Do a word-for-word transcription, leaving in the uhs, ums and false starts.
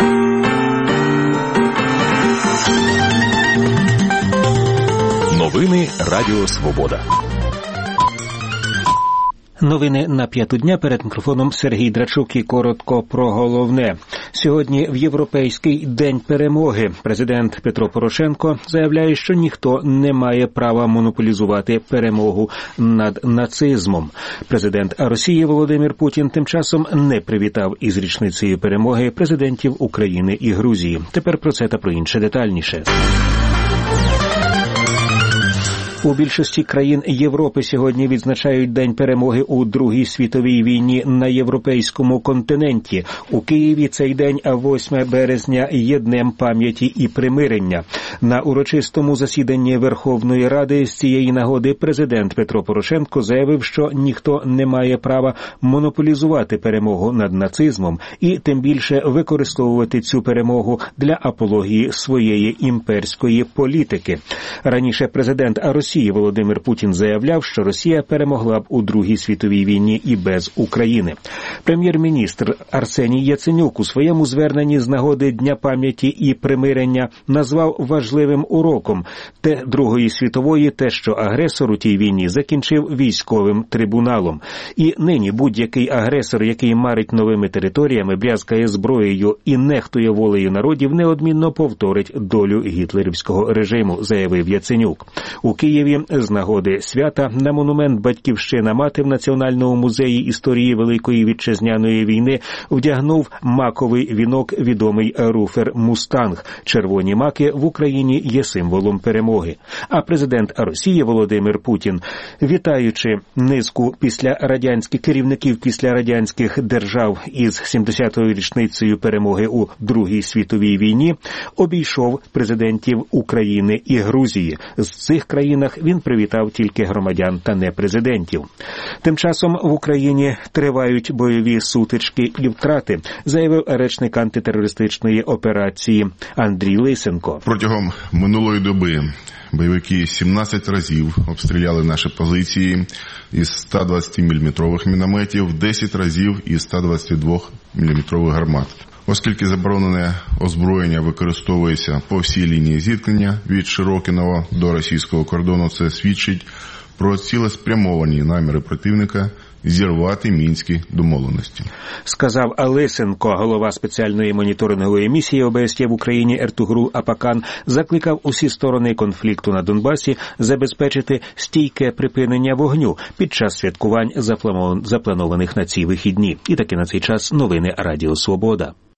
Новини Радіо Свобода. Новини на п'яту дня, перед мікрофоном Сергій Драчук і коротко про головне. Сьогодні в Європейський день перемоги президент Петро Порошенко заявляє, що ніхто не має права монополізувати перемогу над нацизмом. Президент Росії Володимир Путін тим часом не привітав із річницею перемоги президентів України і Грузії. Тепер про це та про інше детальніше. У більшості країн Європи сьогодні відзначають День перемоги у Другій світовій війні на європейському континенті. У Києві цей день, восьмого березня, є Днем пам'яті і примирення. На урочистому засіданні Верховної Ради з цієї нагоди президент Петро Порошенко заявив, що ніхто не має права монополізувати перемогу над нацизмом і тим більше використовувати цю перемогу для апології своєї імперської політики. Раніше президент Росії Володимир Путін заявляв, що Росія перемогла б у Другій світовій війні і без України. Прем'єр-міністр Арсеній Яценюк у своєму зверненні з нагоди Дня пам'яті і примирення назвав важливим уроком те Другої світової те, що агресор у тій війні закінчив військовим трибуналом. І нині будь-який агресор, який марить новими територіями, брязкає зброєю і нехтує волею народів, неодмінно повторить долю гітлерівського режиму, заявив Яценюк. У Києві з нагоди свята на монумент «Батьківщина-мати» в Національному музеї історії Великої Вітчизняної війни вдягнув маковий вінок відомий руфер «Мустанг». Червоні маки в Україні є символом перемоги. А президент Росії Володимир Путін, вітаючи низку після радянських керівників після радянських держав із сімдесятою річницею перемоги у Другій світовій війні, обійшов президентів України і Грузії. З цих країнах він привітав тільки громадян та не президентів. Тим часом в Україні тривають бойові сутички і втрати, заявив речник антитерористичної операції Андрій Лисенко. Протягом минулої доби бойовики сімнадцять разів обстріляли наші позиції із ста двадцяти міліметрових мінометів, десять разів із ста двадцяти двох міліметрових гармат. Оскільки заборонене озброєння використовується по всій лінії зіткнення від Широкиного до російського кордону, це свідчить про цілеспрямовані наміри противника зірвати мінські домовленості. Сказав Лисенко. Голова спеціальної моніторингової місії О Б С Є в Україні Ертугрул Апакан закликав усі сторони конфлікту на Донбасі забезпечити стійке припинення вогню під час святкувань запланованих на ці вихідні. І таки на цей час новини Радіо Свобода.